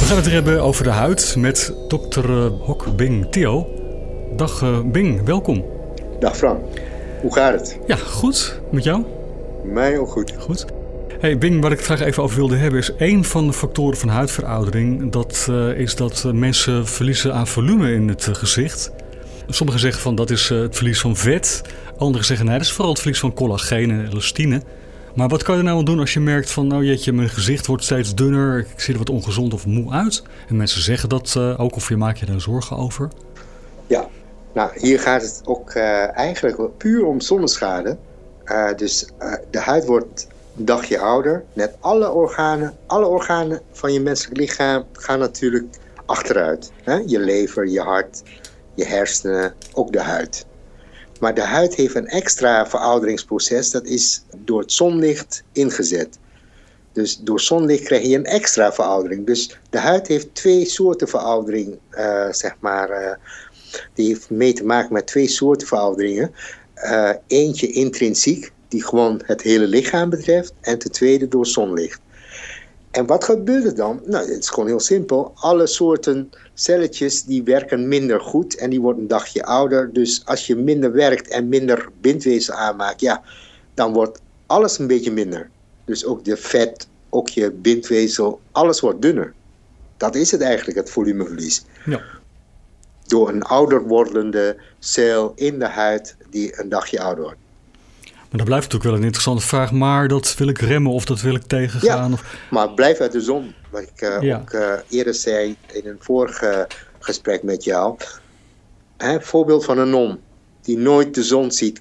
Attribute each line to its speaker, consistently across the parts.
Speaker 1: We gaan het weer hebben over de huid met dokter Hock Bing Theo. Dag Bing, welkom.
Speaker 2: Dag Frank, hoe gaat het?
Speaker 1: Ja, goed. Met jou?
Speaker 2: Mij ook goed.
Speaker 1: Goed. Hey Bing, waar ik het graag even over wilde hebben is een van de factoren van huidveroudering. Dat is dat mensen verliezen aan volume in het gezicht. Sommigen zeggen van dat is het verlies van vet. Anderen zeggen nee, dat is vooral het verlies van collageen en elastine. Maar wat kan je nou doen als je merkt van nou jeetje, mijn gezicht wordt steeds dunner. Ik zie er wat ongezond of moe uit. En mensen zeggen dat ook of je maakt je daar zorgen over.
Speaker 2: Ja, nou hier gaat het ook eigenlijk puur om zonneschade. Dus de huid wordt een dagje ouder. Net alle organen van je menselijk lichaam gaan natuurlijk achteruit. Hè? Je lever, je hart, je hersenen, ook de huid. Maar de huid heeft een extra verouderingsproces. Dat is door het zonlicht ingezet. Dus door zonlicht krijg je een extra veroudering. Dus de huid heeft twee soorten veroudering, die heeft mee te maken met twee soorten verouderingen. Eentje intrinsiek, die gewoon het hele lichaam betreft. En ten tweede door zonlicht. En wat gebeurt er dan? Nou, het is gewoon heel simpel. Alle soorten celletjes die werken minder goed en die worden een dagje ouder. Dus als je minder werkt en minder bindweefsel aanmaakt, ja, dan wordt alles een beetje minder. Dus ook de vet, ook je bindweefsel, alles wordt dunner. Dat is het eigenlijk, het volumeverlies. Ja. Door een ouder wordende cel in de huid die een dagje ouder wordt.
Speaker 1: Maar dat blijft natuurlijk wel een interessante vraag. Maar dat wil ik remmen of dat wil ik tegengaan?
Speaker 2: Ja,
Speaker 1: of...
Speaker 2: maar blijf uit de zon. Wat ik ook eerder zei in een vorige gesprek met jou. Voorbeeld van een non die nooit de zon ziet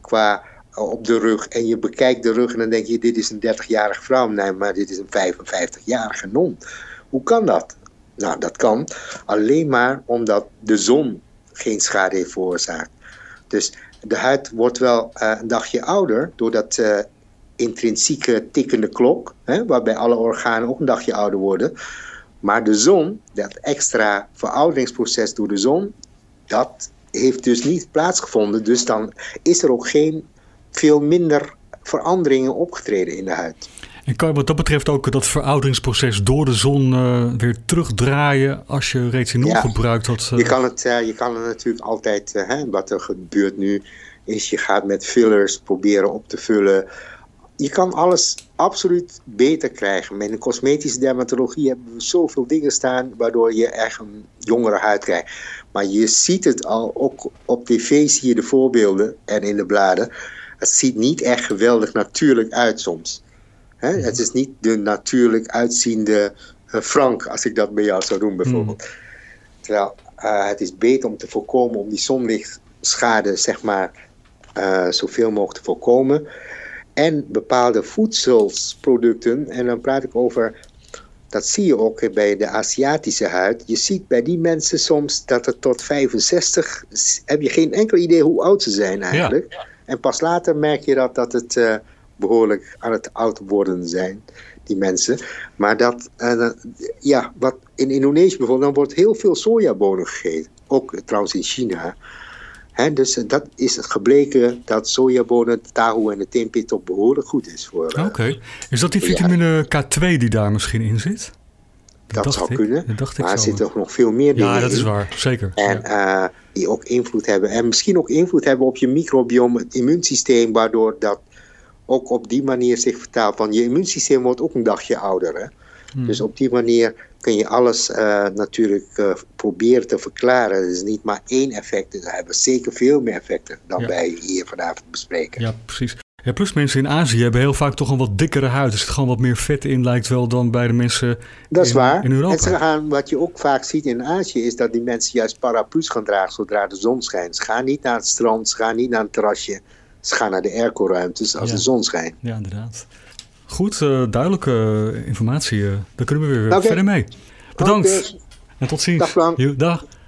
Speaker 2: op de rug. En je bekijkt de rug en dan denk je dit is een 30-jarige vrouw. Nee, maar dit is een 55-jarige non. Hoe kan dat? Nou, dat kan alleen maar omdat de zon geen schade heeft veroorzaakt. Dus de huid wordt wel een dagje ouder door dat intrinsieke tikkende klok, waarbij alle organen ook een dagje ouder worden. Maar de zon, dat extra verouderingsproces door de zon, dat heeft dus niet plaatsgevonden. Dus dan is er ook veel minder veranderingen opgetreden in de huid.
Speaker 1: En kan je wat dat betreft ook dat verouderingsproces door de zon weer terugdraaien als je retinol gebruikt?
Speaker 2: Je kan het natuurlijk altijd, wat er gebeurt nu, is je gaat met fillers proberen op te vullen. Je kan alles absoluut beter krijgen. Met een cosmetische dermatologie hebben we zoveel dingen staan waardoor je echt een jongere huid krijgt. Maar je ziet het al, ook op tv zie je de voorbeelden en in de bladen. Het ziet niet echt geweldig natuurlijk uit soms. Het is niet de natuurlijk uitziende Frank, als ik dat bij jou zou doen bijvoorbeeld. Terwijl het is beter om te voorkomen, om die zonlichtschade zeg maar zoveel mogelijk te voorkomen. En bepaalde voedselproducten, en dan praat ik over, dat zie je ook bij de Aziatische huid. Je ziet bij die mensen soms dat het tot 65, heb je geen enkel idee hoe oud ze zijn eigenlijk. Ja. En pas later merk je dat het behoorlijk aan het oud worden zijn, die mensen. Maar wat in Indonesië bijvoorbeeld, dan wordt heel veel sojabonen gegeten. Ook trouwens in China. Dus dat is gebleken dat sojabonen, de tahu en de tempeh toch behoorlijk goed is voor.
Speaker 1: Oké. Is dat die vitamine K2 die daar misschien in zit?
Speaker 2: Dat zou kunnen. Maar er zitten ook nog veel meer dingen in.
Speaker 1: Ja, dat is waar. Zeker.
Speaker 2: En die ook invloed hebben. En misschien ook invloed hebben op je microbiome, het immuunsysteem, waardoor dat ook op die manier zich vertaalt. Want je immuunsysteem wordt ook een dagje ouder. Hè? Dus op die manier kun je alles natuurlijk proberen te verklaren. Het is niet maar één effect. Er hebben zeker veel meer effecten dan wij hier vanavond bespreken.
Speaker 1: Ja, precies. Ja, plus mensen in Azië hebben heel vaak toch een wat dikkere huid. Er zit gewoon wat meer vet in, lijkt wel, dan bij de mensen
Speaker 2: dat is waar.
Speaker 1: In Europa.
Speaker 2: En wat je ook vaak ziet in Azië is dat die mensen juist paraplu's gaan dragen zodra de zon schijnt. Ze gaan niet naar het strand, ze gaan niet naar het terrasje. Ze gaan naar de airco-ruimtes als de zon schijnt.
Speaker 1: Ja, inderdaad. Goed, duidelijke informatie. Daar kunnen we weer verder mee. Bedankt. En tot ziens.
Speaker 2: Dag Frank.
Speaker 1: Dag.